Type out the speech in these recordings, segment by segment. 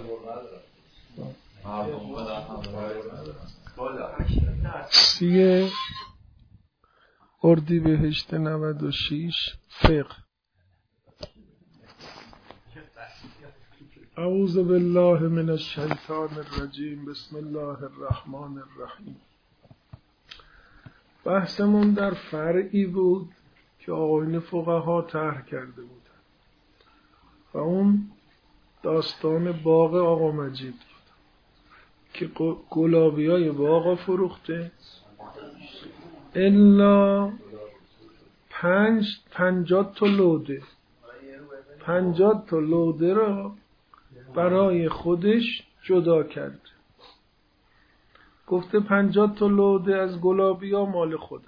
سی اردیبهشت 96 فقه. اعوذ بالله من الشیطان الرجیم. بسم الله الرحمن الرحیم. بحثمون در فرعی بود که آقایون فقها طرح کرده بودن و اون داستان باغ آقا مجید بود که گلابیای باغ فروخته الا 50 تا لوده، 50 تا لوده را برای خودش جدا کرد. گفته 50 تا لوده از گلابیا مال خودم.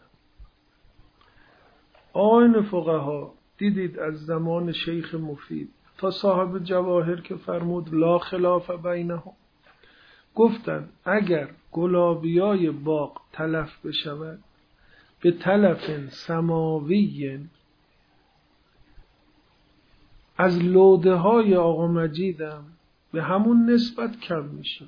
آقایون فقها دیدید از زمان شیخ مفید تا صاحب جواهر که فرمود لا خلاف بینهم، گفتن اگر گلابیای باغ تلف بشود به تلف سماوی از لوده های آقا مجیدم به همون نسبت کم میشه.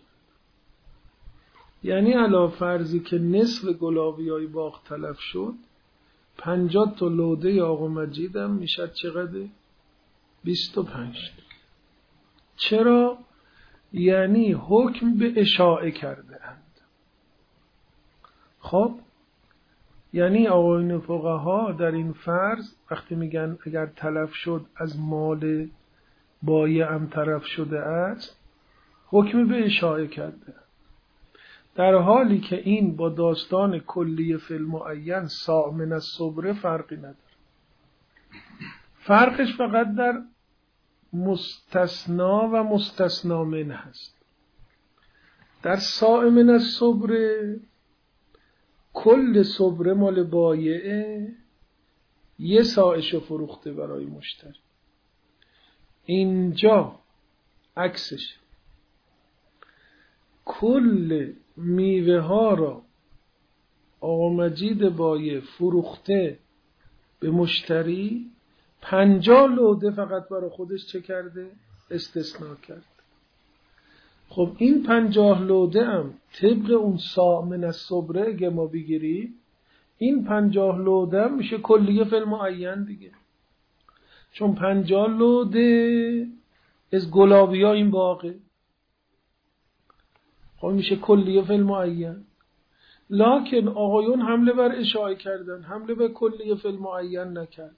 یعنی علا فرضی که نصف گلابیای باغ تلف شد، 50 تا لوده آقا مجیدم میشد چقدر؟ 25. چرا؟ یعنی حکم به اشاعه کرده اند. خب یعنی آقایون فقها در این فرض وقتی میگن اگر تلف شد از مال بایع هم تلف شده است، حکم به اشاعه کرده، در حالی که این با داستان کلی فی المعین صاع من الصبر فرقی نداره. فرقش فقط در مستثنا و مستثنا من هست. در صاع من الصبر کل صبر مال بایعه، یه صاعشو فروخته برای مشتری. اینجا عکسش، کل میوه ها را آقا مجید بایع فروخته به مشتری، 50 لوده فقط برای خودش چه کرده؟ استثناء کرد. خب این 50 لوده هم طبق اون صاع من الصبر اگه ما بگیریم، این 50 لوده هم میشه کلیه فی المعین دیگه، چون 50 لوده از گلابیا این باغه، خب میشه کلیه فی المعین. لکن آقایون حمله بر اشاعه کردن، حمله بر کلیه فی المعین نکرد.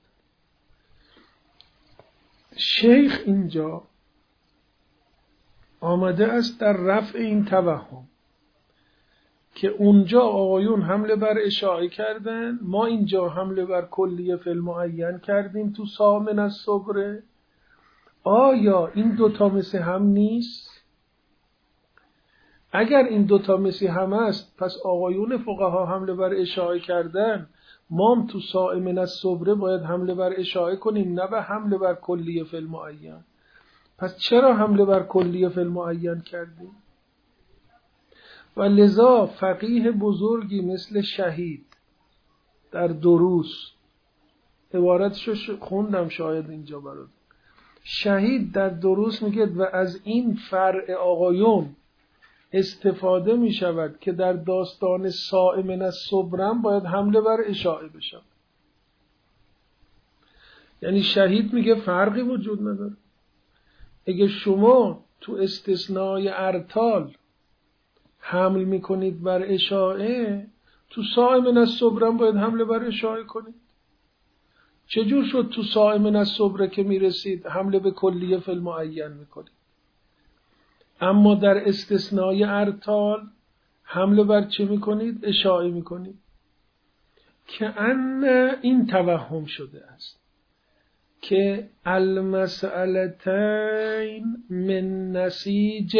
شیخ اینجا آمده است در رفع این توهم که اونجا آقایون حمله بر اشاعه کردن، ما اینجا حمله بر کلیه فی المعین کردیم تو صاع من الصبر. آیا این دوتا مثل هم نیست؟ اگر این دوتا مثل هم است، پس آقایون فقها حمله بر اشاعه کردن، ما هم تو صاع من الصبر باید حمله بر اشاعه کنیم، نه به حمله بر کلیه فی المعین. پس چرا حمله بر کلیه فی المعین کردیم؟ و لذا فقیه بزرگی مثل شهید در دروس، عبارتشو خوندم شاید اینجا برات، شهید در دروس میگه و از این فرع آقایون استفاده میشود که در داستان صاع من الصبر باید حمله بر اشاعه بشه. یعنی شهید میگه فرقی وجود نداره. اگه شما تو استثنای ارتال حمل میکنید بر اشاعه، تو صاع من الصبر باید حمله بر اشاعه کنید. چجور شد تو صاع من الصبر که میرسید حمله به کلیه فی المعین میکنید، اما در استثنای ارتال حمله بر چه میکنید؟ اشاعه میکنید. که ان این توهم شده است که المسئلتین من نسیج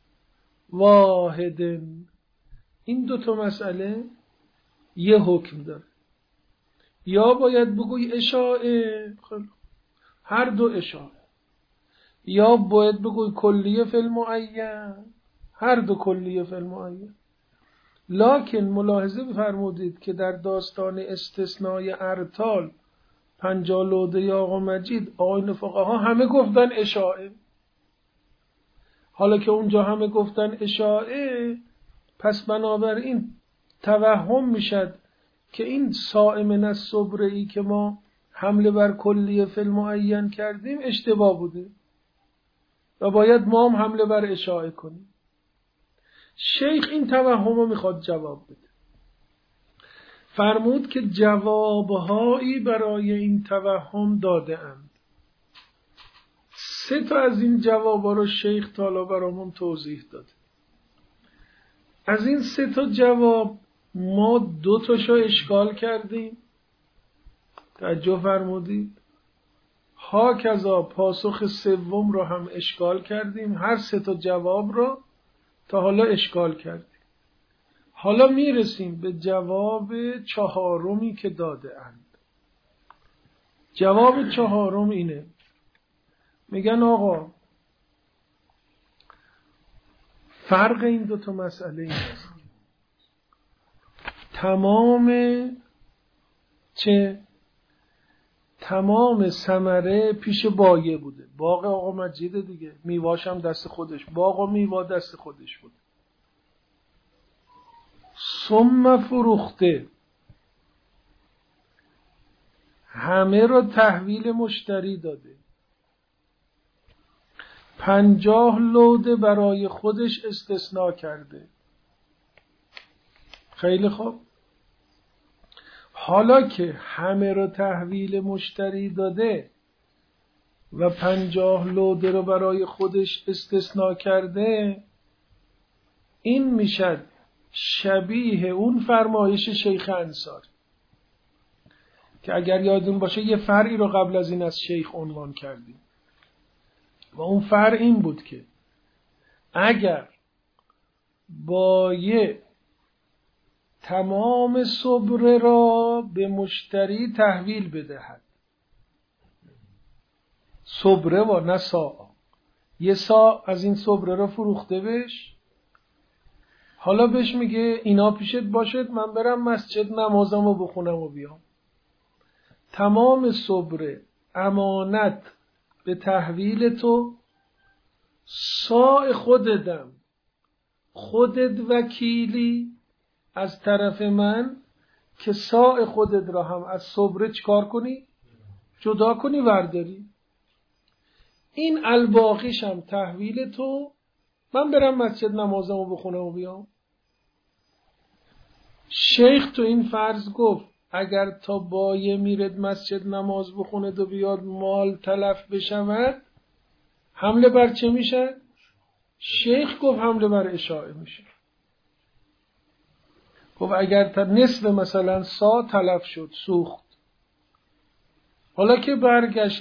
واحد، این دوتا مسئله یه حکم داره. یا باید بگوی اشاعه، هر دو اشاعه، یا باید بگوی کلیه فی المعین، هر دو کلیه فی المعین. لکن ملاحظه بفرمودید که در داستان استثنای ارتال 50 لوده آقا مجید، آقایون فقها همه گفتن اشاعه. حالا که اونجا همه گفتن اشاعه، پس بنابراین توهم میشد که این صائم الصبره‌ای که ما حمله بر کلیه فی المعین کردیم اشتباه بوده و باید ما هم حمله بر اشاعه کنیم. شیخ این توهم رو میخواد جواب بده. فرمود که جوابهایی برای این توهم داده اند. 3 تا از این جوابها رو شیخ تالا برامون توضیح داده. از این 3 تا جواب ما 2 تاشو اشکال کردیم، توجه فرمودید. هاکذا پاسخ 3 رو هم اشکال کردیم. هر 3 تا جواب رو تا حالا اشکال کردیم. حالا میرسیم به جواب 4 که داده اند. جواب 4 اینه، میگن آقا فرق این 2 تا مسئله این است: تمام ثمره پیش بایه بوده. باغ آقا مجید دیگه، میواش هم دست خودش، باغ و میوا دست خودش بوده. ثم فروخته، همه را تحویل مشتری داده. 50 لوده برای خودش استثناء کرده. خیلی خوب. حالا که همه را تحویل مشتری داده و 50 لوده را برای خودش استثناء کرده، این میشد شبیه اون فرمایش شیخ انصاری که اگر یادون باشه یه فرعی رو قبل از این از شیخ عنوان کردیم و اون فرع این بود که اگر بایع تمام صبره را به مشتری تحویل بدهد، صبره و نه ساعة، یه ساع از این صبره را فروخته بش، حالا بهش میگه اینا پیشت باشد، من برم مسجد نمازمو بخونم و بیام. تمام صبره امانت به تحویل تو، ساع خودتم، خودت وکیلی از طرف من که ساع خودت را هم از صبره چکار کنی؟ جدا کنی ورداری. این الباقیش هم تحویل تو، من برم مسجد نمازمو بخونم و بیام. شیخ تو این فرض گفت اگر تا بایه میرد مسجد نماز بخونه و بیاد مال تلف بشود، حمله بر چه میشه؟ شیخ گفت حمله بر اشاعه میشه. گفت اگر تا نصف مثلا سا تلف شد، سوخت، حالا که برگشت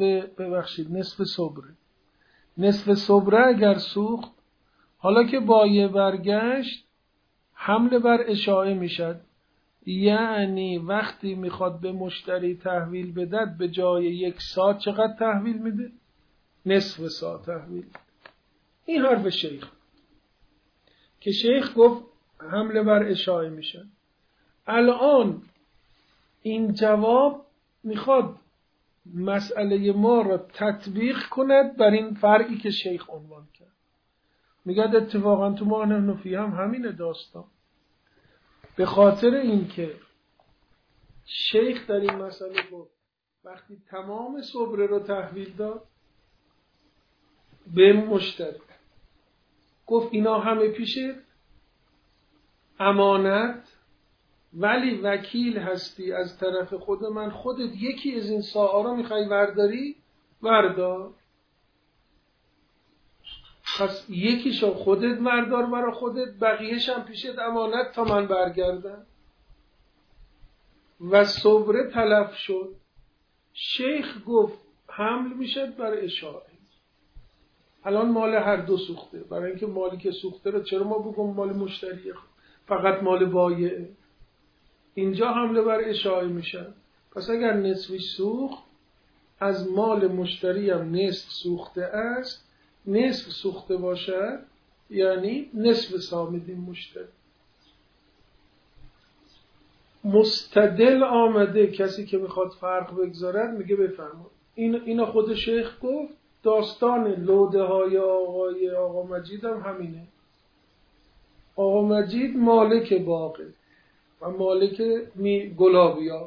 نصف صبره اگر سوخت، حالا که بایه برگشت حمله بر اشاعه میشد. یعنی وقتی میخواد به مشتری تحویل بدد به جای 1 ساعت چقدر تحویل میده؟ نصف ساعت تحویل. این حرف شیخ که شیخ گفت حمله بر اشاعه میشه. الان این جواب میخواد مسئله ما را تطبیق کند بر این فرعی که شیخ عنوان کرد. میگه اتفاقا تو ما نفی هم همینه داستان. به خاطر اینکه شیخ در این مسئله گفت وقتی تمام صبره رو تحویل داد به مشتری، گفت اینا همه پیشه امانت، ولی وکیل هستی از طرف خود من، خودت یکی از این ساعه رو میخوای ورداری، وردار. پس یکیشو خودت وردار برا خودت، بقیهش هم پیشت امانت تا من برگردم. و صبره تلف شد. شیخ گفت حمل میشد بر اشاعه. الان مال هر دو سوخته، برای اینکه مالی که سوخته رو چرا ما بگم مال مشتریه، فقط مال بایعه. اینجا حمله بر اشاعه میشه. پس اگر نصفش سوخت، از مال مشتری هم نصف سوخته است، نصف سوخته باشد یعنی نصف سامیدین مشتری. مستدل آمده کسی که میخواد فرق بگذارد میگه بفرمایید اینا خود شیخ گفت داستان لوده های آقا مجید هم همینه. آقا مجید مالک باغه و مالک گلابیا.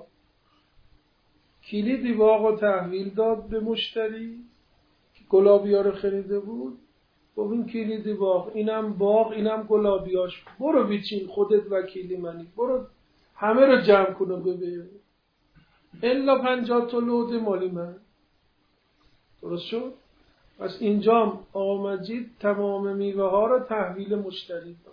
کلید باغ رو تحویل داد به مشتری که گلابیا رو خریده بود. گفت این کلید باغ، اینم باغ، اینم گلابیاش، برو بیچین، خودت وکیلی منی، برو همه رو جمع کن و ببین الا 50 تا لوده مالی من. درست شد؟ پس اینجا آقا مجید تمام میوه ها رو تحویل مشتری داد،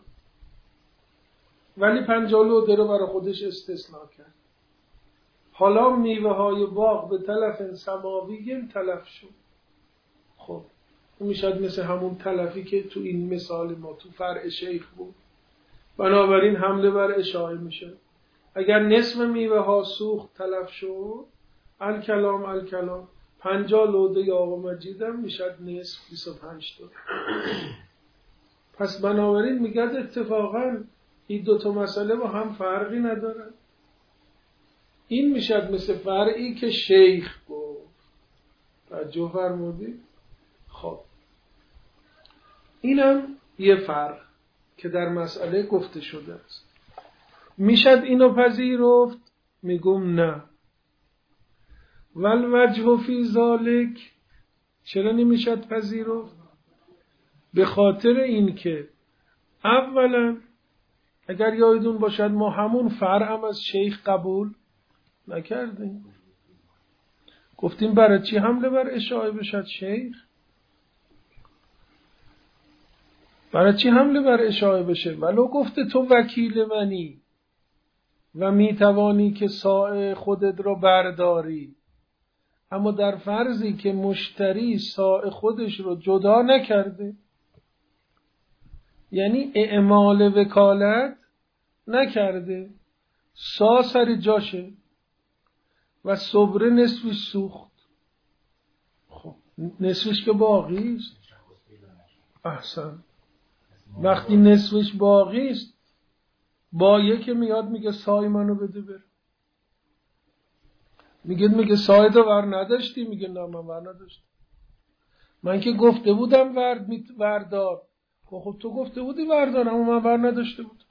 ولی 50 لوده رو برای خودش استثناء کرد. حالا میوه های باغ به تلف سماوی تلف شد. خب میشد مثل همون تلفی که تو این مثال ما تو فرع شیخ بود. بنابراین حمله بر اشاعه میشه. اگر نصف میوه ها سوخت تلف شد، الکلام 50 لوده آقا مجید هم میشد نصف 25 تا. پس بنابراین میگه اتفاقا این دوتا مسئله با هم فرقی ندارن. این میشد مثل فرعی که شیخ گفت. توجه فرمودید؟ خب اینم یه فرق که در مسئله گفته شده است. میشد اینو پذیرفت؟ میگم نه. والوجه فی ذالک، چرا نمیشد پذیرفت؟ به خاطر این که اولا اگر یادتون باشد ما همون فرع از شیخ قبول نکردیم. گفتیم برای چی حمله بر اشاعه بشد شیخ؟ برای چی حمله بر اشاعه بشه؟ ولو گفته تو وکیل منی و میتوانی که ساع خودت رو برداری، اما در فرضی که مشتری ساع خودش رو جدا نکرده، یعنی اعمال وکالت نکرده، سا سر جاشه و صبره نصفش سوخت، خب نصفش که باقی است. احسن. وقتی نصفش باقی است، با یکی میاد میگه سای منو بده بر. میگه سای تو ور نداشتی؟ میگه نه من ور نداشتم. من که گفته بودم وردار. خب تو گفته بودی وردار، اما من ور نداشته بودم.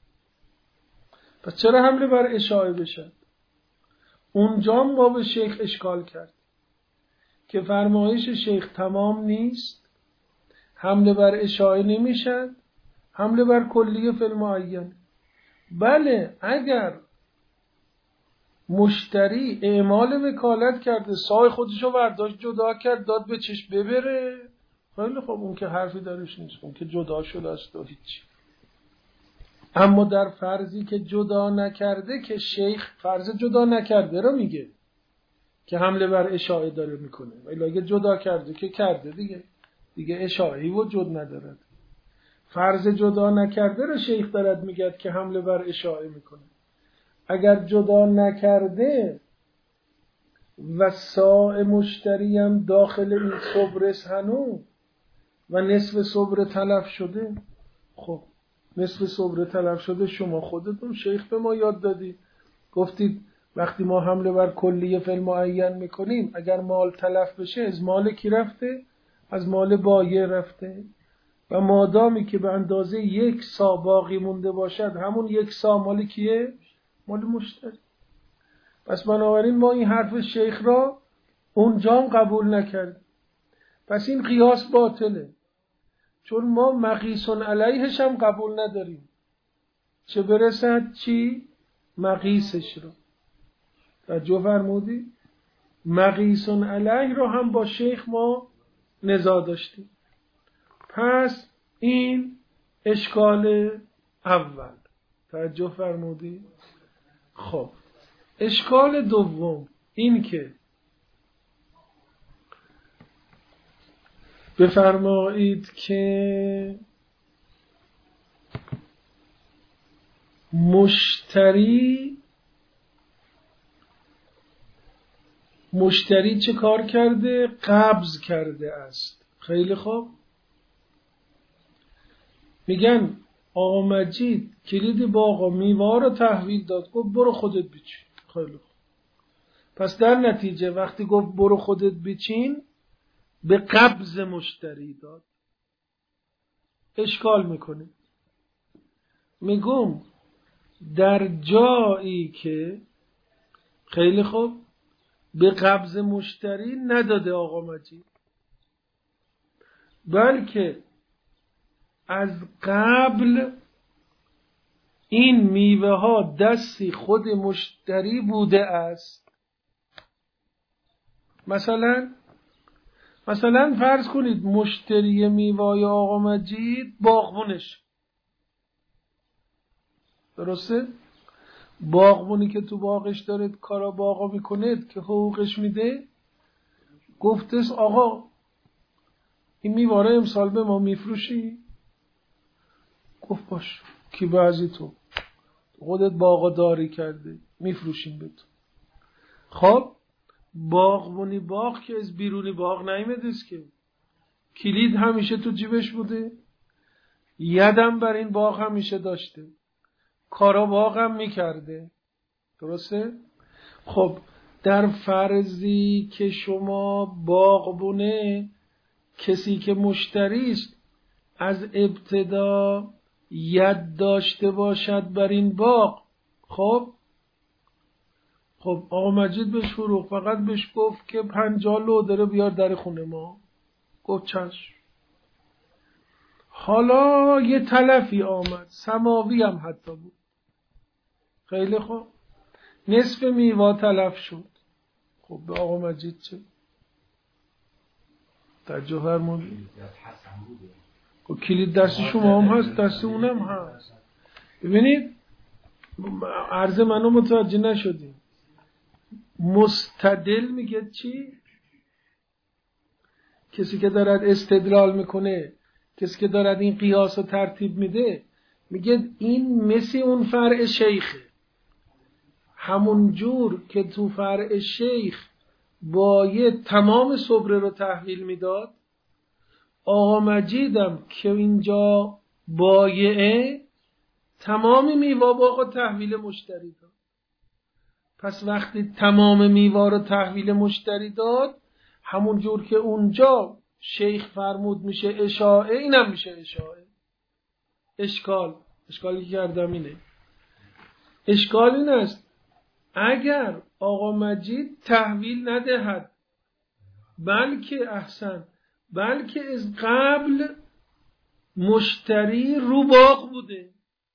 پس چرا حمله بر اشاعه بشد؟ اونجا ما به شیخ اشکال کرد که فرمایش شیخ تمام نیست، حمله بر اشاعه نمیشد، حمله بر کلیه فی المعین. بله اگر مشتری اعمال وکالت کرده، سای خودشو برداشت جدا کرد داد به چش ببره، خیلی خب اون که حرفی درش نیست، اون که جدا شده است و هیچی. اما در فرضی که جدا نکرده، که شیخ فرض جدا نکرده رو میگه که حمله بر اشاعه داره میکنه، ولی اگه جدا کرده که کرده دیگه اشاعه‌ای وجود ندارد. فرض جدا نکرده رو شیخ دارد میگه که حمله بر اشاعه میکنه. اگر جدا نکرده و ساع مشتری هم داخل این صبرس هنو و نصف صبر تلف شده، خب نصف صبر تلف شده، شما خودتون شیخ به ما یاد دادید، گفتید وقتی ما حمله بر کلیه فی المعین میکنیم، اگر مال تلف بشه از مال کی رفته؟ از مال بایع رفته، و مادامی که به اندازه 1 سا باقی مونده باشد، همون 1 سا مال کیه؟ مال مشتری. پس بنابراین ما این حرف شیخ را اونجا قبول نکردیم. پس این قیاس باطله، چون ما مقیس علیهش هم قبول نداریم، چه برسد چی؟ مقیسش رو. توجه فرمودی؟ مقیس علیه رو هم با شیخ ما نزاع داشتیم. پس این اشکال اول. توجه فرمودی؟ خب اشکال دوم این که بفرمایید که مشتری چه کار کرده؟ قبض کرده است. خیلی خوب. میگن آقا مجید کلید باغ میوه رو تحویل داد، گفت برو خودت بچین. خیلی خوب. پس در نتیجه وقتی گفت برو خودت بچین، به قبض مشتری داد. اشکال میکنه. میگم در جایی که خیلی خوب به قبض مشتری نداده آقا مجید، بلکه از قبل این میوه ها دستی خود مشتری بوده است. مثلا فرض کنید مشتری میوه آقا مجید باغبونش، درسته؟ باغبونی که تو باغش داره کارا باغا میکنه که حقوقش میده، گفتس آقا این میوه را امسال به ما میفروشی؟ گفت باش، کی بعضی تو خودت باغا داری کرده میفروشیم به تو. خب باغبونی باغ که از بیرونی باغ نیمدست که کلید همیشه تو جیبش بوده، یدم بر این باغ همیشه داشته، کارا باغ هم میکرده، درسته؟ خب در فرضی که شما باغبونه کسی که مشتری است از ابتدا ید داشته باشد بر این باغ، خب آقا مجید بهش فروخت، فقط بهش گفت که 50 لودره بیار در خونه ما، گفت چشم. حالا یه تلفی آمد، سماوی هم حتی بود، خیلی خوب نصف میوه تلف شد. خب به آقا مجید چه؟ در جوهر موندی؟ خب کلید دست شما هم هست، دست اونم هست. ببینید عرض منو متوجه نشدیم. مستدل میگه چی؟ کسی که دارد استدلال میکنه، کسی که دارد این قیاس رو ترتیب میده، میگه این مثل اون فرع شیخه. همون جور که تو فرع شیخ باید تمام صبره رو تحویل میداد، آقا مجیدم که اینجا بایعه تمام میوه باغ رو تحویل مشتری داد. پس وقتی تمام میوه رو تحویل مشتری داد، همون جور که اونجا شیخ فرمود میشه اشاعه، اینم میشه اشاعه. اشکالی که کردم اینه. اشکال این است اگر آقا مجید تحویل ندهد، بلکه از قبل مشتری رو باغ بوده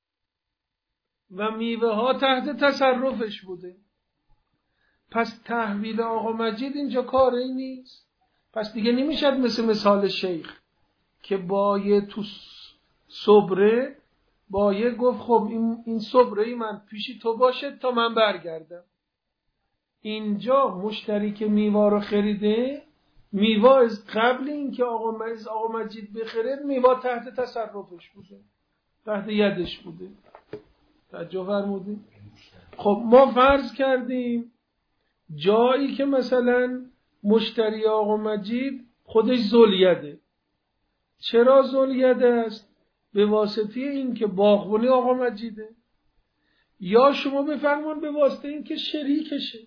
و میوه ها تحت تصرفش بوده، پس تحویل آقا مجید اینجا کاری نیست. پس دیگه نمیشد مثل مثال شیخ که باید تو صبره باید گفت خب این صبره من پیشی تو باشه تا من برگردم. اینجا مشتری که میوه رو خریده، میوه از قبل این که آقا مجید بخرد میوه تحت تصرفش بوده، تحت یدش بوده. توجه فرمودید؟ خب ما فرض کردیم جایی که مثلا مشتری آقا مجید خودش ذوالیده. چرا ذوالیده است؟ به واسطه این که باغبونی آقا مجیده، یا شما بفرمان به واسطه این که شریکشه.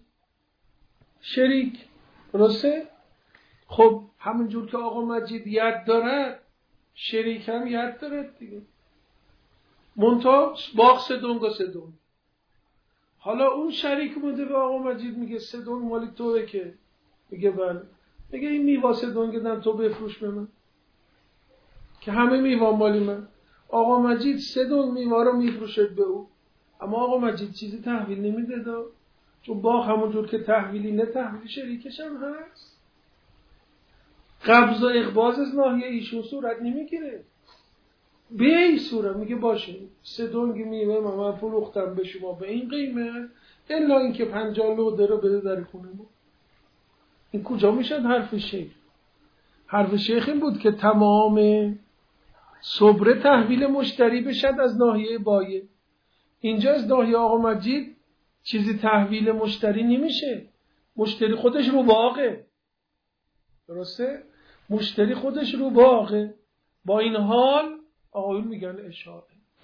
درسته؟ خب همونجور که آقا مجید ید دارد، شریک هم ید دارد دیگه. منتها باغ سدونگ. حالا اون شریک بوده به آقا مجید میگه سدونگ مالی توه، که میگه بله، میگه این میوه سدونگ دم تو بفروش به من که همه میوه مالی من. آقا مجید سدونگ میوه رو میفروشد به او، اما آقا مجید چیزی تحویل نمیده دا، چون باغ همونجور که تحویلی نه تحویل شریکش هم هست. قبض و اقباض از ناحیه ایشون صورت نمیگیره. به این صورت میگه باشه سدونگ میوه من فروختم به شما به این قیمت، الا اینکه 50 لوده رو بده در خونه ما. این کجا میشد حرف شیخ؟ حرف شیخ این بود که تمام صبره تحویل مشتری بشد از ناحیه بایع. اینجا از ناحیه آقا مجید چیزی تحویل مشتری نمیشه، مشتری خودش رو باغه، درسته؟ مشتری خودش رو باغه. با این حال آقایون میگن اشاعه.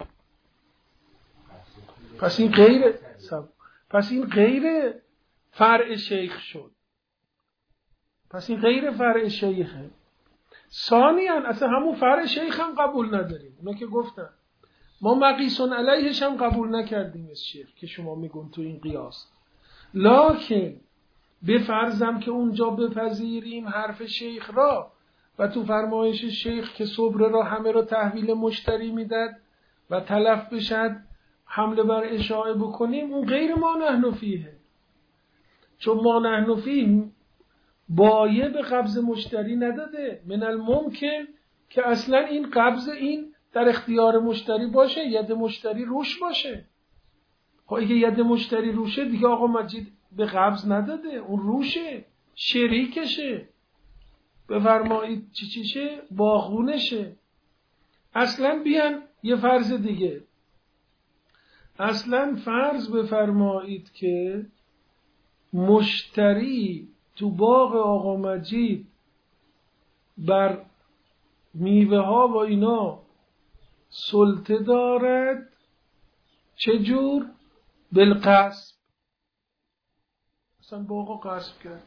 پس این غیر فرع شیخ شد. پس این غیر فرع شیخه. ثانیاً اصلا همون فرع شیخ هم قبول نداریم. اونا که گفتن ما مقیسون علیهش هم قبول نکردیم از شیخ که شما میگون تو این قیاس. لکن بفرضم که اونجا بپذیریم حرف شیخ را و تو فرمایش شیخ که صبر را همه را تحویل مشتری میداد و تلف بشد حمله بر اشاعه بکنیم، اون غیر ما نحن فیه. چون ما نحن فیه بایه به قبض مشتری نداده. من الممکن که اصلا این قبض این در اختیار مشتری باشه، ید مشتری روش باشه. خب اگه ید مشتری روشه دیگه آقا مجید به قبض نداده، اون روشه، شریکشه، بفرمایید چیشه، باغونشه. اصلا بیان یه فرض دیگه، اصلا فرض بفرمایید که مشتری تو باغ آقا مجید بر میوه ها و اینا سلطه دارد. چجور؟ بالغصب. اصلا باغو غصب کرد.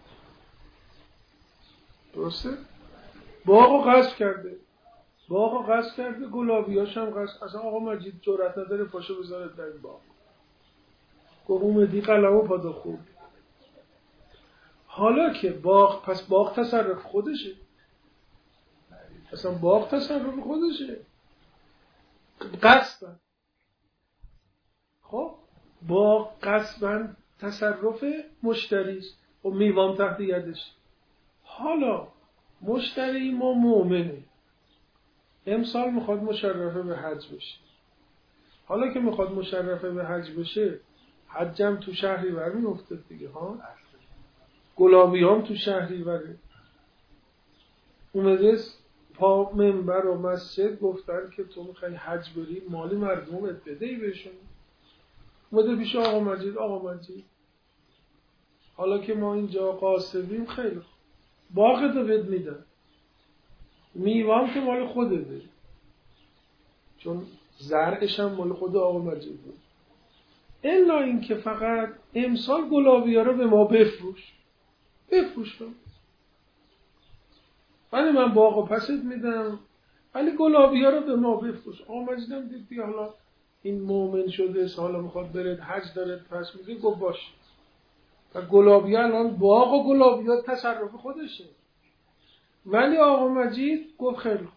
درسته؟ باغو غصب کرده. باغو غصب کرده، گلابیاش هم غصب. اصلا آقا مجید جرأت نداره پاشو بذاره در این باغ. گفت قلمو پادا خوب. حالا که باغ، پس باغ تصرف خودشه. اصلا باغ تصرف خودشه. قصبا. خب باغ قصبا تصرف مشتریست و میوام تحت یدش. حالا مشتری ما مؤمنه، امسال میخواد مشرفه به حج بشه. حالا که میخواد مشرفه به حج بشه، حجم تو شهریور میفته دیگه ها، گلابی هم تو شهریوره. اومده پا منبر و مسجد گفتن که تو میخوای حج بری، مالی مردمت بدهی بهشون. اومده پیش آقا مجید، آقا مجید حالا که ما اینجا قاصدیم، خیلی باغت رو بد میدن، میوام که مال خودته، چون زرعش هم مال خود آقا مجید بود، الا این که فقط امسال گلابی ها رو به ما بفروش ولی من باغو پست میدم، ولی گلابی ها رو به ما بفروش. آقا مجید هم دید حالا این مومن شده، حالا میخواد بره حج داره پس میده، گفت باش. و گلابی ها الان باغ و گلابی ها تصرف خودشه. ولی آقا مجید گفت خیلی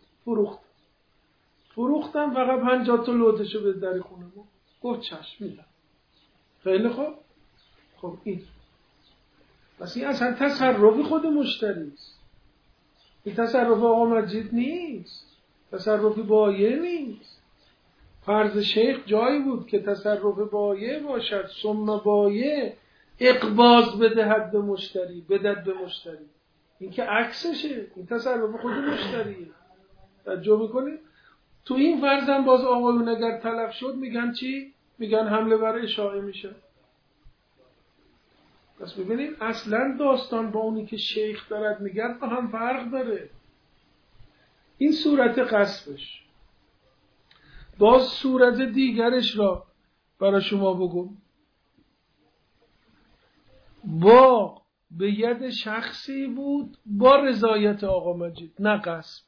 فروختم فقط 50 تا لوتشو به در خونه ما. گفت چشم میدم. خیلی خوب. خب این پس این اصلا تصرف خود مشتریست. این تصرف آقا مجید نیست، تصرف بایه نیست. فرض شیخ جایی بود که تصرف بایه باشد، ثم بایه اقباض بدهد به مشتری، بدد به مشتری. این که عکسشه، این تصرف خود مشتریه. توجه میکنید؟ تو این فرض هم باز آقایون اگر تلف شد میگن چی؟ میگن حمله بر اشاعه میشه. پس ببینید اصلا داستان با اونی که شیخ دارد میگن با هم فرق داره. این صورت قصبش. باز صورت دیگرش را برای شما بگم. با به ید شخصی بود با رضایت آقا مجید، نه قصب.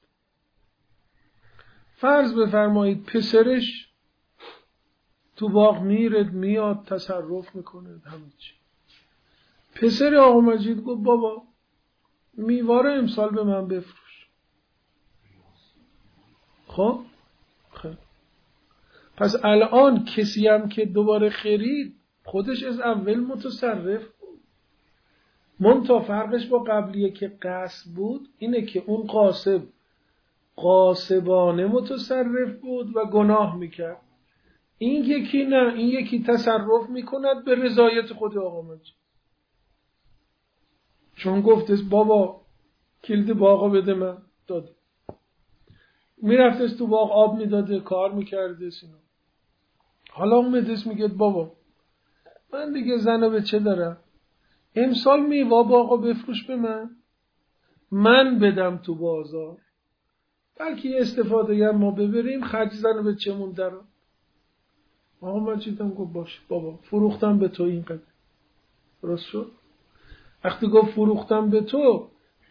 فرض بفرمایید پسرش تو باغ میاد تصرف میکنه همه چی. پسر آقا مجید گفت بابا میوه رو امسال به من بفروش. خب پس الان کسی هم که دوباره خرید خودش از اول متصرف بود. منتها فرقش با قبلیه که قصب بود اینه که اون قاصبانه متصرف بود و گناه میکرد. این یکی نه، این یکی تصرف میکند به رضایت خود آقا مجید، چون گفته بابا کلید باغو بده من، داده. میرفته تو باغ آب میداده، کار میکرده سینا. حالا اومدش میگه بابا من دیگه زنو به چه دارم، امسال میوه باغو بفروش به من بدم تو بازار، بلکه استفاده ما ببریم، خرج زنو به چه موندرم. آقا مجیدم گفت باشه بابا فروختم به تو این قدر. درست شد؟ وقتی گفت فروختم به تو،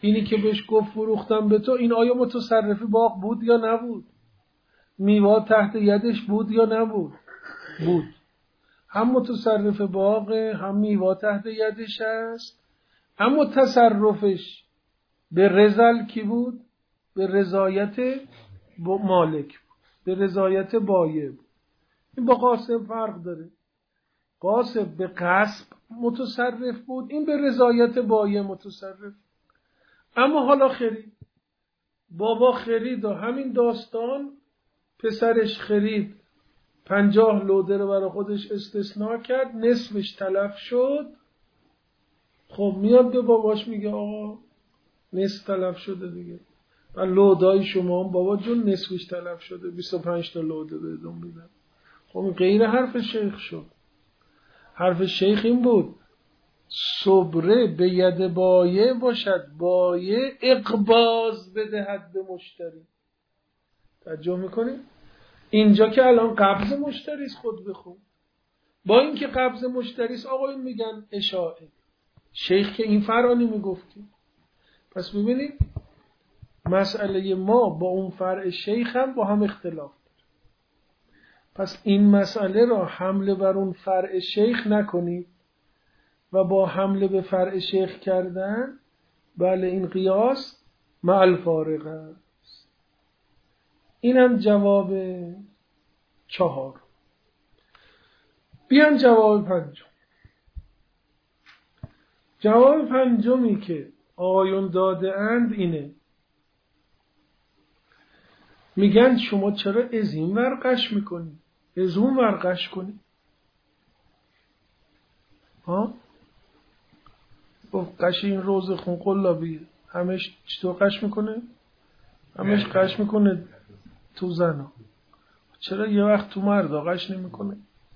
اینی که بهش گفت فروختم به تو، این آیا متصرف باغ بود یا نبود؟ میوه تحت یدش بود یا نبود؟ بود. هم متصرف باغ، هم میوه تحت یدش است، اما تصرفش به رضا کی بود؟ به رضایت مالک بود، به رضایت بایع بود. این با غاصب فرق داره. غاصب به غصب متصرف بود، این به رضایت بایع متصرف. اما حالا خرید، بابا خرید و همین داستان پسرش خرید 50 لوده رو برای خودش استثناء کرد، نصفش تلف شد. خب میاد به باباش میگه آقا نصف تلف شده دیگه، و لودای شما هم بابا جون نصفش تلف شده، 25 تا لوده بهتون میدم. خب این غیر حرف شیخ شد. حرف شیخ این بود صبره به ید بایع باشد، بایع اقباض بدهد به مشتری. توجه میکنی؟ اینجا که الان قبض مشتریست، خود بخون. با اینکه قبض مشتریست آقایون میگن اشاعه، شیخ که این فرانی میگفتی. پس ببینید مسئله ما با اون فرع شیخ هم با هم اختلاف داره. پس این مسئله را حمله بر اون فرع شیخ نکنید و با حمله به فرع شیخ کردن، بله این قیاس مع الفارق است. این هم جواب 4. بیان جواب 5. جواب 5 که آقایون داده اند اینه، میگن شما چرا از این ورقش میکنی؟ از اون ورقش کنی؟ ها؟ قش این روز خون قلابیه، همش چطور قش میکنه؟ همش قش میکنه تو زنا، چرا یه وقت تو مردا قش نمیکنه؟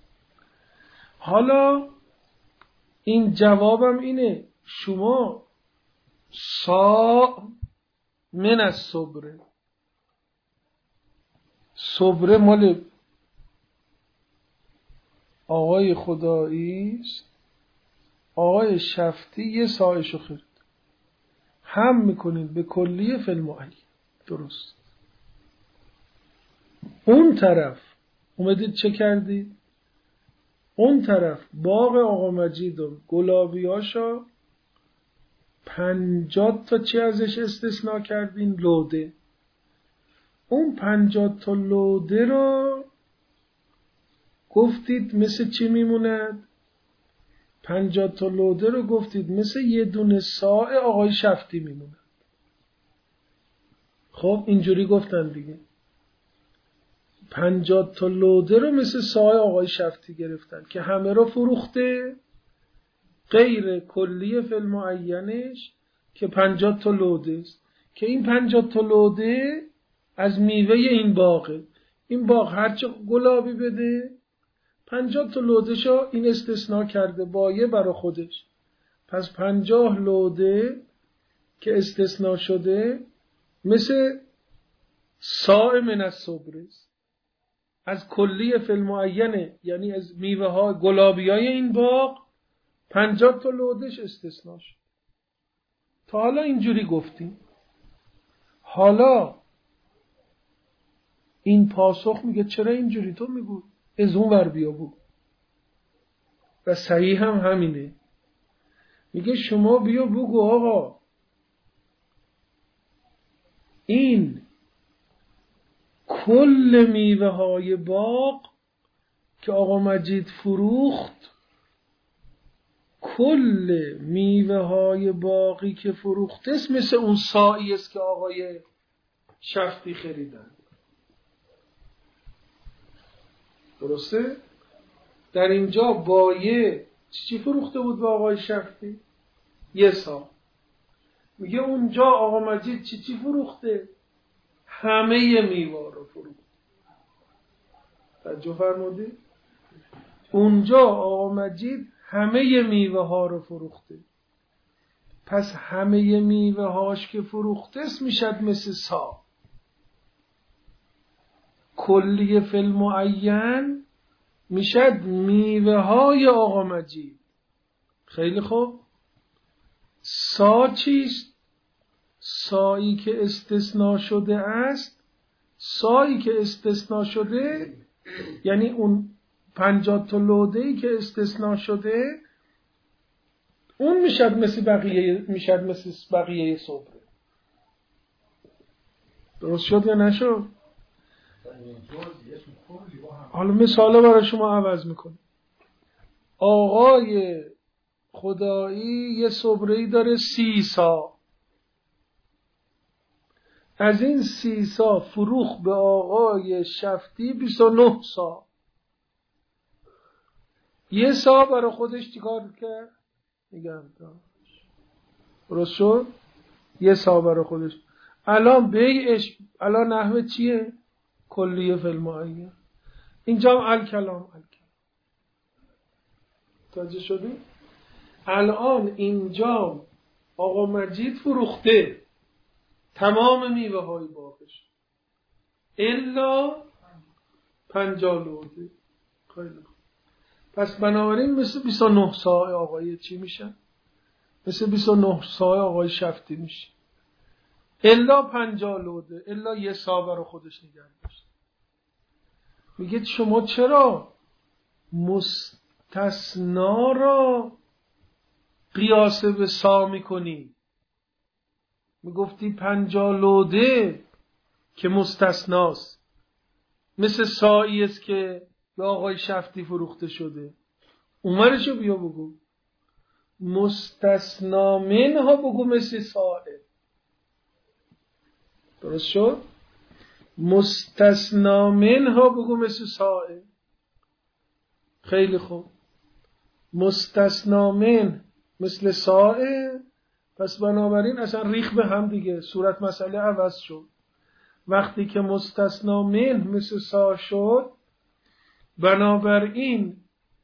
حالا این جوابم اینه، شما من از صبره مال آقای خدایی است، آقای شفتی یه سایشو خرید، هم میکنید به کلیه فی المعین. درست. اون طرف اومدید چه کردید؟ اون طرف باغ آقا مجید و گلابیاشا 50 تا چی ازش استثناء کردین؟ لوده. اون 50 تا لوده رو گفتید مثل چی میموند؟ 50 تا لوده رو گفتید مثل یه دونه ساع آقای شفتی میموند. خب اینجوری گفتن دیگه، 50 تا لوده رو مثل ساع آقای شفتی گرفتن که همه رو فروخته، غیر کلیه فی المعینش که 50 تا لوده است، که این 50 تا لوده از میوه این باغه. این باغ هرچه گلابی بده 50 تا لودهشو این استثناء کرده بایع برای خودش. پس 50 لوده که استثناء شده مثل صاع من الصبر است، از کلیه فی المعینه، یعنی از میوه ها گلابی های این باغ 50 تا لودهش استثناء شد. تا حالا اینجوری گفتیم. حالا این پاسخ میگه چرا اینجوری تو میگو؟ از اون ور بیا بود. و صحیح هم همینه. میگه شما بیا بگو آقا این کل میوه های باغ که آقا مجید فروخت، کل میوه های باقی که فروخته است مثل اون ساعی است که آقای شفتی خریدن. درسته؟ در اینجا بایع چی فروخته بود به آقای شفتی؟ یه سا. میگه اونجا آقا مجید چی فروخته؟ همه میوه رو فروخت. توجه فرمودی؟ اونجا آقا مجید همه میوه ها رو فروخته. پس همه میوه هاش که فروخته است میشد مثل سا. کلیه فی المعین میشد میوه های آقا مجید. خیلی خوب. سا چیست؟ سایی که استثناء شده است، سایی که استثناء شده یعنی اون 50 تا لوده‌ای که استثناء شده اون میشد مثل بقیه صبره. درست شد یا نشد؟ حالا مثاله برای شما عوض میکنه. آقای خدایی یه صبره‌ای داره 30 سا. از این 30 سا فروخت به آقای شفتی 29 سا. یه سا برای خودش چیکار کرد؟ میگم درست شد؟ یه سا برای خودش. الان بیعش الان نحوه چیه؟ کلیه فی المعین. اینجا هم الکلام. توجه شدی؟ الان اینجا آقا مجید فروخته تمام میوه های باغش الا 50 لوده. خیلی خوب. پس بنابراین مثل 29 ساعه آقای چی میشه؟ مثل 29 ساعه آقای شفتی میشه. الا 50 لوده، الا یه سا برای خودش نگه داشت. میگه شما چرا مستثنا را قیاس به سا میکنی؟ میگفتی 50 لوده که مستثناست مثل سایی است که به آقای شفتی فروخته شده. اومرشو بیا بگو. مستثنا منها بگو مثل سائه. درست شد؟ مستثنا منها بگو مثل سائه. خیلی خوب. مستثنا من مثل سائه. پس بنابراین اصلا ریخ به هم دیگه، صورت مسئله عوض شد. وقتی که مستثنا من مثل سا شد، بنابراین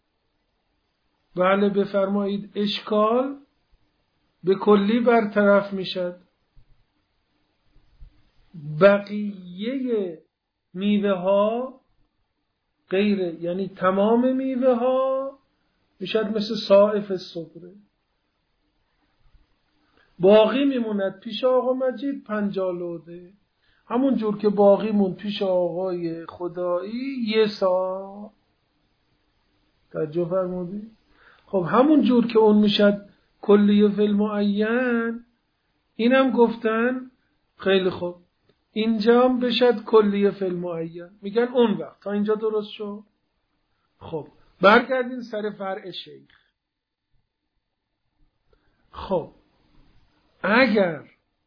بله بفرمایید اشکال به کلی برطرف میشد. بقیه میوه ها غیره، یعنی تمام میوه ها میشد مثل صائف الصبره. باقی میموند پیش آقا مجید 50 لوده، همون جور که باقی مون پیش آقای خدایی یه سا. توجه فرمودی؟ خب همون جور که اون میشد کلیه فی المعین، اینم گفتن خیلی خوب اینجا هم بشد کلیه فی المعین. میگن اون وقت تا اینجا درست شد. خب برگردین سر فرع شیخ. خب اگر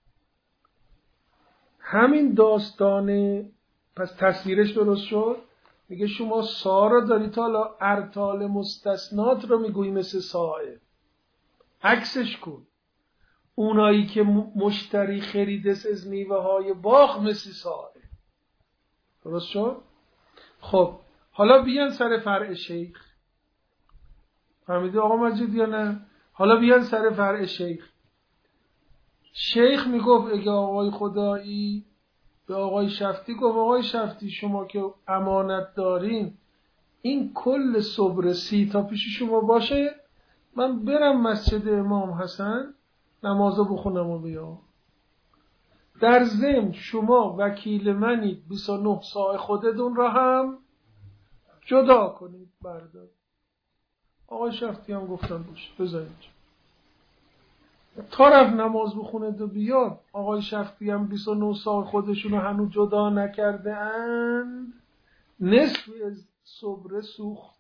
همین داستانه، پس تصویرش درست شد. میگه شما سا را داری تا حالا ارتال مستثنات رو میگویی مثل سائه. عکسش کن. اونایی که مشتری خریده از میوه های باغ مثل سائه. درست شد؟ خب حالا بیان سر فرع شیخ. فهمیدی آقا مجید یا نه؟ حالا بیان سر فرع شیخ. شیخ میگفت اگه آقای خدایی به آقای شفتی گفت آقای شفتی شما که امانت دارین این کل صبر 30 تا پیش شما باشه، من برم مسجد امام حسن نمازو بخونم و بیام. در ضمن شما وکیل منید 29 ساعه خودتون را هم جدا کنید بردار. آقای شفتی هم گفتن باشه بذارید. طرف نماز بخونه و بیاد. آقای شفتی هم 29 سال خودشونو هنوز جدا نکرده اند. نصف از صبره سوخت.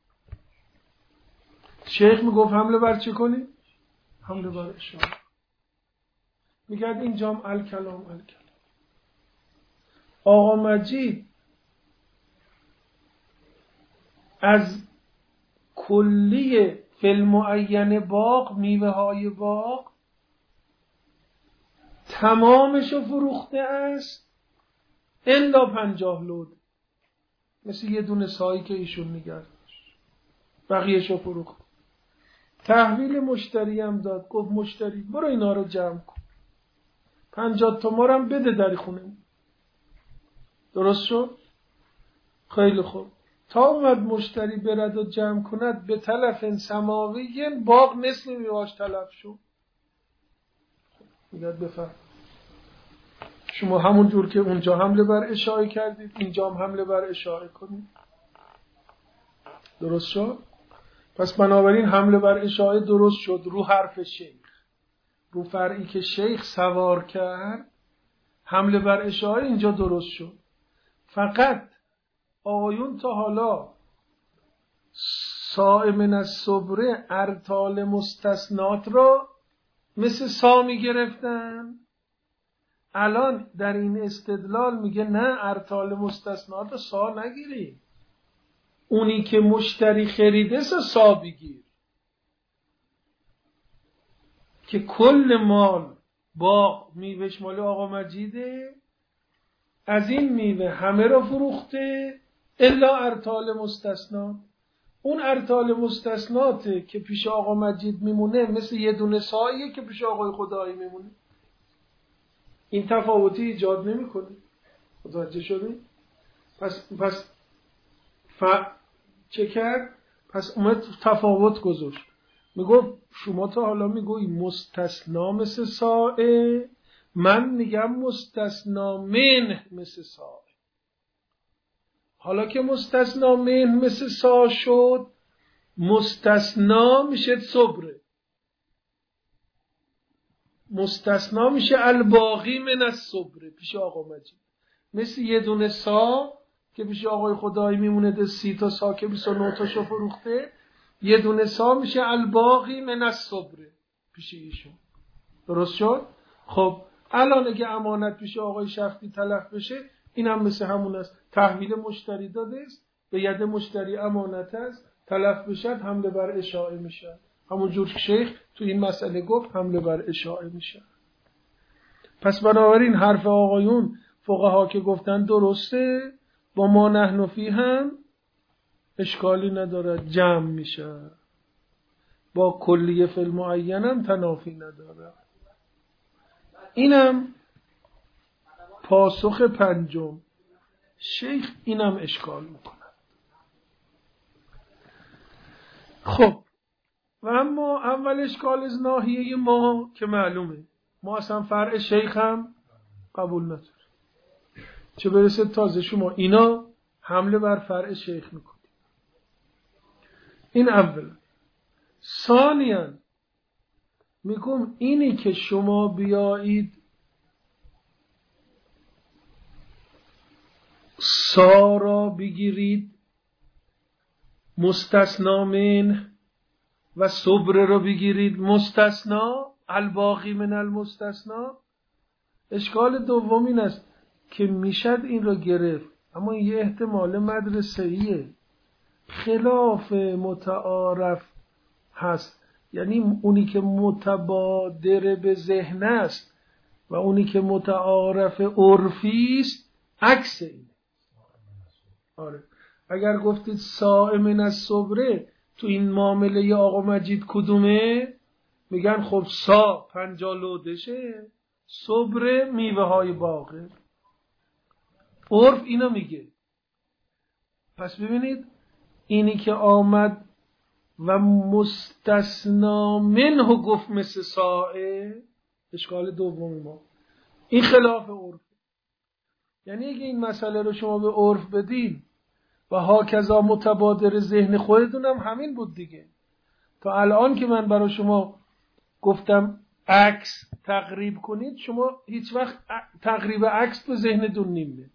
شیخ میگفت حمله بر چه کنی؟ حمله بر اشاره. میگرد اینجام الکلام. آقا مجید از کلیه فی المعین باغ، میوه های باغ تمامشو فروخته است الا 50 لود، مثل یه دونه سایی که ایشون نگه داشت، بقیهشو فروخت. تحویل مشتری هم داد. گفت مشتری برو اینا رو جمع کن 50 تومان هم بده در خونه. درست شد؟ خیلی خوب. تا اومد مشتری برد و جمع کند به تلف سماوی باغ مثل میواش تلف شد. میگه بفرم شما همون جور که اونجا حمله بر اشاعه کردید اینجا هم حمله بر اشاعه کنید. درست شد؟ پس بنابراین حمله بر اشاعه درست شد رو حرف شیخ، رو فرعی که شیخ سوار کرد. حمله بر اشاعه اینجا درست شد. فقط آقایون تا حالا صائم الصبر ارطال مستثنات را مثل سا می گرفتن. الان در این استدلال میگه نه، ارطال مستثنات را سا نگیری، اونی که مشتری خریده سا بگیر که کل مال باغ میوهش مال آقا مجیده، از این میوه همه را فروخته الا ارطال مستثنا. اون ارطال مستثناته که پیش آقا مجید میمونه مثل یه دونه سایه که پیش آقای خدایی میمونه. این تفاوتی ایجاد نمیکنه. متوجه شدی؟ پس چه کرد؟ پس اومد تفاوت گذاشت. میگفت شما تا حالا میگوی مستثنا مثل سائه، من میگم مستثنا منه مثل سائه. حالا که مستثنا منه مثل سا شد، مستثنا میشه صبره، مستثنا میشه الباقی من الصبر پیش آقا مجید، مثل یه دونه سا که پیش آقای خدایی میمونه ده 30 تا سا که 29 تاشو فروخته، یه دونه سا میشه الباقی من الصبر پیش ایشون. درست شد؟ خب الان اگه امانت پیش آقای شفتی تلف بشه، این هم مثل همون است، تحویل مشتری داده است، به ید مشتری امانت است، تلف بشد حمله بر اشاعه میشه. همون جور که شیخ تو این مسئله گفت حمله بر اشاعه میشه. پس بنابراین حرف آقایون فقها که گفتن درسته، با ما نحن فی هم اشکالی نداره، جمع میشه، با کلیه فی المعین هم تنافی نداره. اینم پاسخ پنجم. شیخ اینم اشکال میکنه. خب و اما اول اشکال از ناحیه ما که معلومه، ما اصلا فرع شیخ هم قبول نداره، چه برسه تازه شما اینا حمله بر فرع شیخ میکنید. این اولا. ثانیاً میگم اینی که شما بیایید سا را بگیرید مستثنا من و صبر را بگیرید مستثنا الباقی من المستثنا، اشکال دوم این است که میشد این را گرفت، اما این یه احتمال مدرسه‌ایه، خلاف متعارف هست. یعنی اونی که متبادر به ذهن است و اونی که متعارف عرفی است عکس اینه. آره اگر گفتید صائم الصبر تو این معامله آقا مجید کدومه؟ میگن خب سا 50 لودشه، صبر میوه های باغه. عرف اینو میگه. پس ببینید اینی که آمد و مستثنا منه گفت مثل سائه، اشکال دوم ما این خلاف عرف. یعنی اگه این مسئله رو شما به عرف بدین و هاکذا متبادر ذهن خودتونم همین بود دیگه. تا الان که من برای شما گفتم عکس تقریب کنید، شما هیچ وقت تقریب عکس به ذهنتون نمیاد.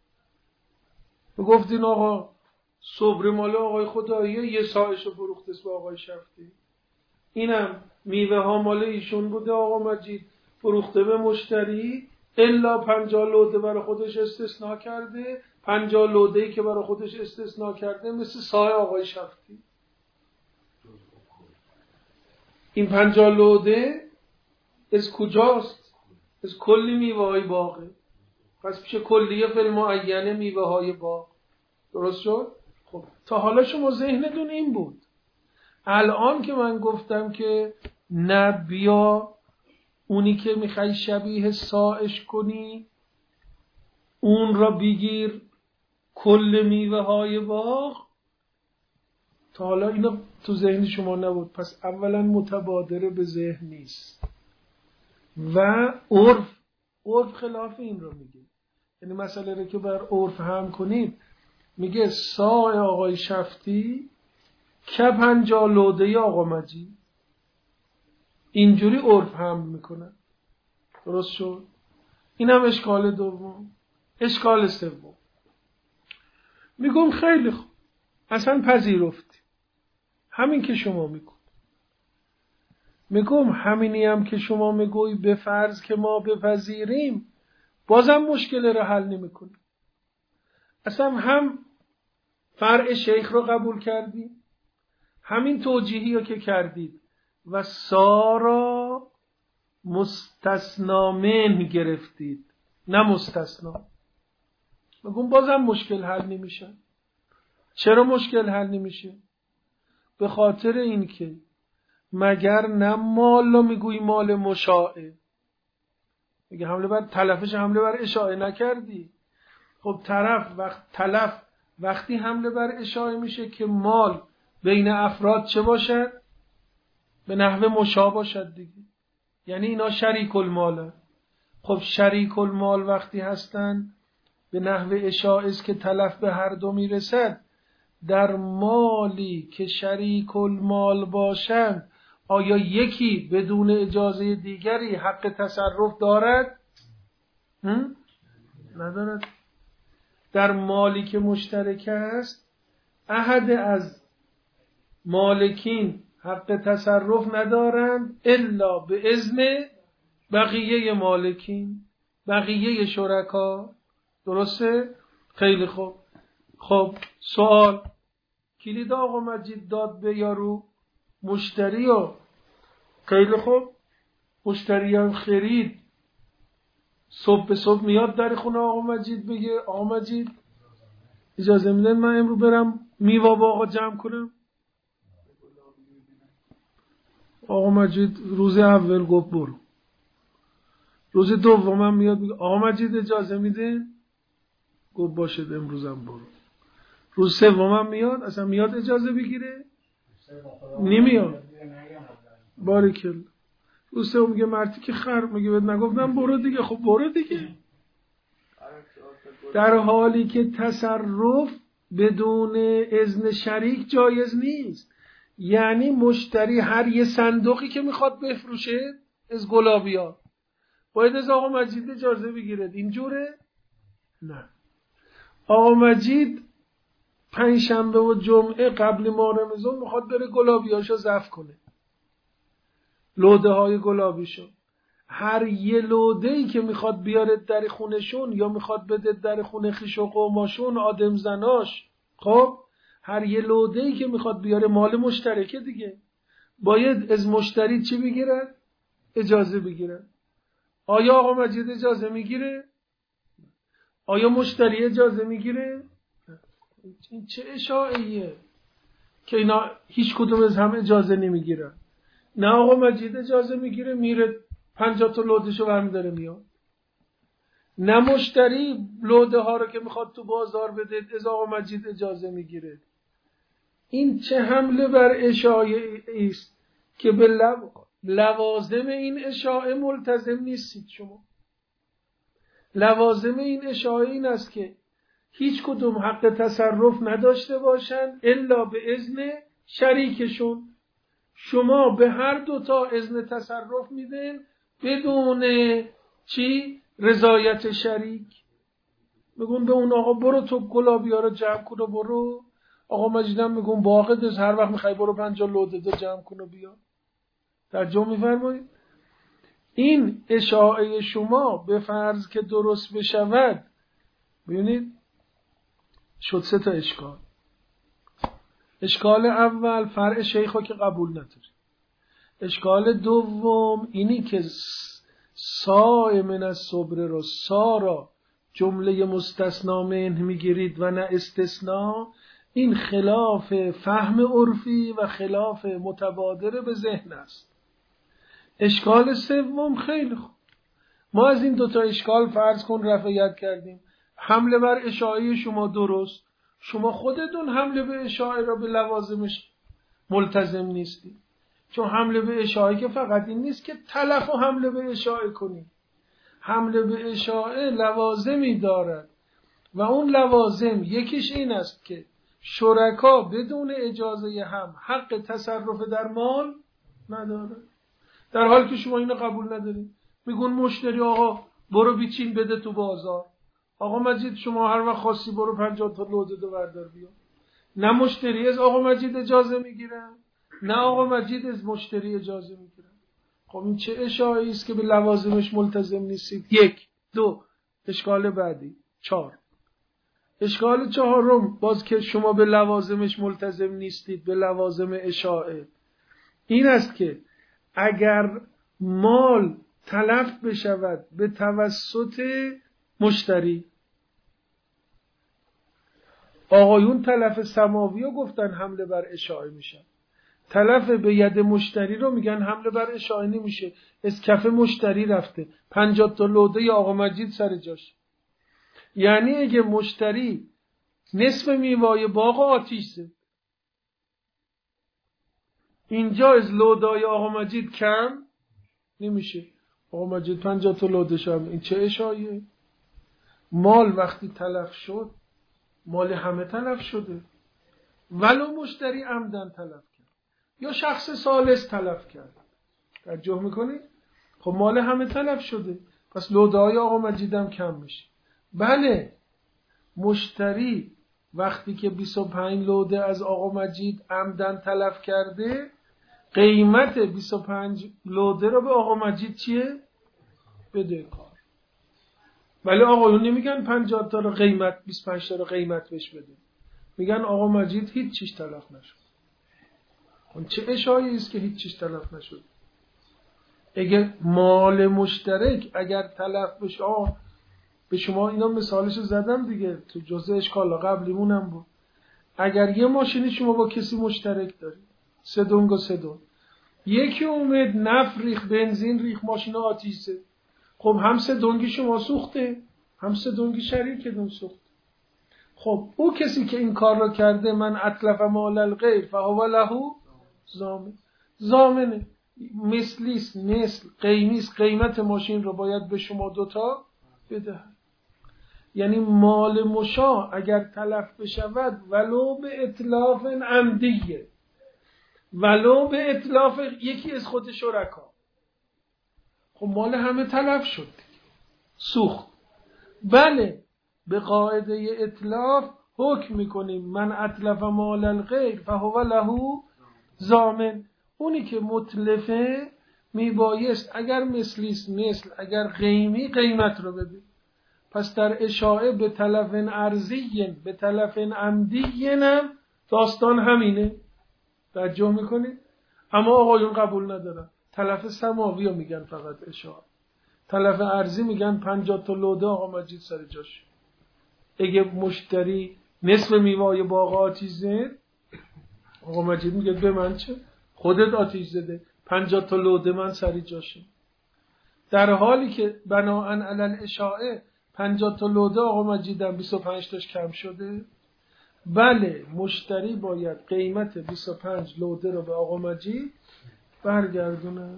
گفتین آقا صبر مال آقای خداییه، یه سایشو فروخته به آقای شفتی، اینم میوه ها مال ایشون بوده آقا مجید، فروخته به مشتری، الا 50 لوده برای خودش استثناء کرده، 50 لوده‌ای که برای خودش استثناء کرده مثل سای آقای شفتی. این 50 لوده از کجاست؟ از کلی میوه های باغه. پس میشه کلیه فی المعین میوه های باغ. درست شد؟ خب تا حالا شما ذهنتون این بود. الان که من گفتم که نه بیا اونی که میخوای شبیه سائش کنی اون را بگیر کل میوه های باغ، تا حالا اینا تو ذهن شما نبود. پس اولا متبادر به ذهن نیست و عرف عرف خلاف این رو میگه. یعنی مسئله رو که بر عرف هم کنید، میگه سای آقای شفتی که 50 لوده آقا مجید. اینجوری عرف هم میکنن. درست شد؟ این هم اشکال دوم. اشکال سوم، میگم خیلی خوب، اصلا پذیرفتی همین که شما میگو. میگم همینی هم که شما میگوی به فرض که ما بپذیریم، بازم مشکل رو حل نمیکنیم. اصلا هم فرع شیخ رو قبول کردیم، همین توجیهی رو که کردید و سارا مستثنا منه گرفتید، نه مستثنا. میگم بازم مشکل حل نمیشه. چرا مشکل حل نمیشه؟ به خاطر اینکه مگر نه مال رو میگوی مال مشاعه، میگه حمله بر تلفش، حمله بر اشاعه نکردی. خب تلف وقتی حمله بر اشاعه میشه که مال بین افراد چه باشد؟ به نحو مشا باشد دیگه. یعنی اینا شریک المال. خب شریک المال وقتی هستن به نحو اشاعه است که تلف به هر دو میرسد. در مالی که شریک المال باشند، آیا یکی بدون اجازه دیگری حق تصرف دارد؟ ندارد. در مالی که مشترک است، احد از مالکین حق تصرف ندارند الا به اذن بقیه مالکین، بقیه شرکا. درسته؟ خیلی خوب. خب سوال، کلید آقا مجید داد به یارو مشتری ها. خیلی خوب، مشتری هم خرید، صبح به صبح میاد در خونه آقا مجید بگه آقا مجید اجازه میدن من امروز برم میوه باغ جمع کنم؟ آقا مجید روز اول گفت برو. روز دومم میاد میگه آقا مجید اجازه میده؟ گفت باشه امروزم برو. روز سومم میاد، اصلا میاد اجازه بگیره؟ نمیاد. باریکلا. روز سوم میگه مرتی که خر، میگه بهت نگفتم برو دیگه. خب برو دیگه. در حالی که تصرف بدون اذن شریک جایز نیست. یعنی مشتری هر یه صندوقی که میخواد بفروشه از گلابیا باید از آقا مجید اجازه بگیره. اینجوره؟ نه. آقا مجید پنجشنبه و جمعه قبل ماه رمضان میخواد بره گلابیاشو ضبط کنه، لوده های گلابیشو. هر یه لوده‌ای که میخواد بیاره در خونشون یا میخواد بده در خونه خیش و قوماشون، آدم زناش، خب هر یه لوده‌ای که میخواد بیاره مال مشترکه دیگه، باید از مشتری چی بگیرن؟ اجازه بگیرن. آیا آقا مجید اجازه میگیره؟ آیا مشتری اجازه میگیره؟ این چه اشاعیه که اینا هیچ کدوم از هم اجازه نمیگیرن. نه آقا مجید اجازه میگیره، میره 50 تا لودهشو برمیداره میاد. نه مشتری لوده ها رو که میخواد تو بازار بده از آقا مجید اجازه میگیره. این چه حمله بر اشاعه است که به لوازم این اشاعه ملتزم نیستید شما. لوازم این اشاعه این است که هیچ کدوم حق تصرف نداشته باشند الا به اذن شریکشون. شما به هر دوتا اذن تصرف میدین بدون چی؟ رضایت شریک. میگون به اون آقا برو تو گلابیا رو جمع کن و برو. آقا مجیدم میگون باقی دست، هر وقت میخوای برو 50 لوده دو جمع کن و بیا. ترجمه میفرمایید؟ این اشاعه شما به فرض که درست بشود، ببینید شد 3 تا اشکال. اشکال اول فرع شیخو که قبول نداره. اشکال دوم اینی که سای من از صبر رو سارا جمله مستثنا منه میگیرید و نه استثناء. این خلاف فهم عرفی و خلاف متبادر به ذهن است. اشکال سوم خیلی خوب، ما از این 2 تا اشکال فرض کن رفعیت کردیم. حمله بر اشاعه شما درست، شما خودتون حمله به اشاعه را به لوازمش ملتزم نیستید. چون حمله به اشاعه که فقط این نیست که تلف و حمله به اشاعه کنید، حمله به اشاعه لوازمی دارد و اون لوازم یکیش این است که شرکا بدون اجازه هم حق تصرف در مال نداره، در حالی که شما اینو قبول ندارید. میگون مشتری آقا برو بیچین بده تو بازار، آقا مجید شما هر وقت خواستی برو 50 تا لوده دو بردار بیا. نه مشتری از آقا مجید اجازه میگیره، نه آقا مجید از مشتری اجازه میگیره. خب این چه اشاعه‌ای است که به لوازمش ملتزم نیستید؟ 1 2 اشکال بعدی 4. اشکال 4 باز که شما به لوازمش ملتزم نیستید، به لوازم اشاعه، این است که اگر مال تلف بشود به توسط مشتری، آقایون تلف سماوی رو گفتن حمله بر اشاعه میشن، تلف به ید مشتری رو میگن حمله بر اشاعه نمیشه، از کف مشتری رفته 50 تا لوده یا آقا مجید سر جاش. یعنی اگه مشتری نصف میوای باغ آتیش زد، اینجا از لودای آقا مجید کم نمیشه، آقا مجید 50 تا لوده شم. این چه اشاعه‌ایه؟ مال وقتی تلف شد مال همه تلف شده، ولو مشتری عمدن تلف کرد یا شخص ثالث تلف کرد. توجه میکنید؟ خب مال همه تلف شده، پس لودای آقا مجیدم کم میشه. بله مشتری وقتی که 25 لوده از آقا مجید عمدن تلف کرده، قیمت 25 لوده رو به آقا مجید چیه؟ بده کار. ولی آقایون نمیگن 50 تا رو قیمت 25 تا رو قیمت بهش بده، میگن آقا مجید هیچ چیز تلف نشد. اون چه اشاعه‌ای است که هیچ چیز تلف نشد؟ اگر مال مشترک اگر تلف بشه، به شما اینا مثالش زدم دیگه تو جزء اشکال قبلیمونم بود. اگر یه ماشینی شما با کسی مشترک دارید، 3 دنگ و 3 دنگ، یکی اومد نفت ریخ، بنزین ریخ، ماشین آتیش زد، خب هم 3 دنگی شما سوخته، هم 3 دنگی شریکتون سوخته. خب او کسی که این کار را کرده، من اتلف مال الغیر فهو له ضامن، ضامنه، مثلیست، مثل قیمیست، قیمت ماشین رو باید به شما دوتا بده. یعنی مال مشاع اگر تلف بشود ولو به اتلاف عمدیه، ولو به اتلاف یکی از خود شرکا، خب مال همه تلف شد، سوخت. بله به قاعده اتلاف حکم میکنیم من اتلف مال الغیر فهو له ضامن. اونی که متلفه میبایست اگر مثلیست مثل، اگر قیمی قیمت رو بده. پس در اشاعه به تلف ارضی به تلف عمدی هم داستان همینه. توجه میکنید؟ اما آقایون قبول ندارن، تلف سماوی رو میگن فقط اشاعه، تلف ارضی میگن 50 تا لوده آقا مجید سر جاش. اگه مشتری نصف میوای باغ آتیش زد، آقا مجید میگه به من چه؟ خودت آتیش زده، 50 تا لوده من سر جاشه. در حالی که بناءن علی الاشاعه 50 تا لوده آقا مجیدم 25 تاش کم شده. بله مشتری باید قیمت 25 لوده رو به آقا مجید برگردونه.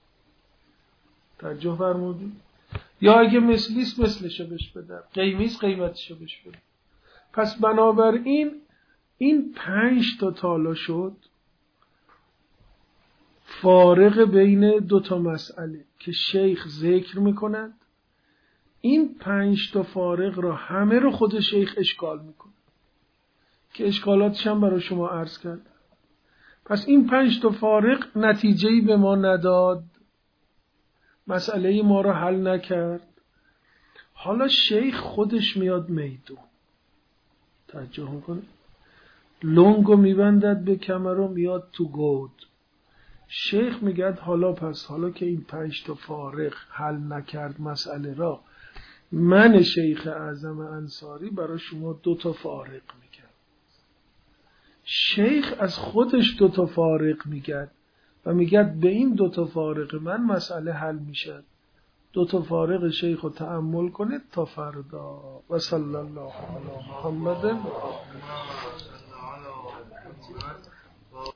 توجه فرمودید؟ یا اگه مثلیست مثلشو بهش بده، قیمیست قیمتشو بهش بده. پس بنابراین این 5 تا تالا شد فارق بین 2 تا مسئله که شیخ ذکر میکنند. این 5 تا فارق را همه رو خود شیخ اشکال میکنه که اشکالاتش هم برای شما عرض کردم. پس این 5 تا فارق نتیجه‌ای به ما نداد، مسئله ما را حل نکرد. حالا شیخ خودش میاد میدون، توجه میکنه، لنگو میبندد به کمر و میاد تو گود. شیخ میگه حالا که این 5 تا فارق حل نکرد مسئله را، من شیخ اعظم انصاری برای شما 2 تا فارق میگم. شیخ از خودش 2 تا فارق میگه و میگه به این 2 تا فارق من مسئله حل میشه. 2 تا فارق شیخ رو تأمل کنید تا فردا. و صلی الله علی محمد.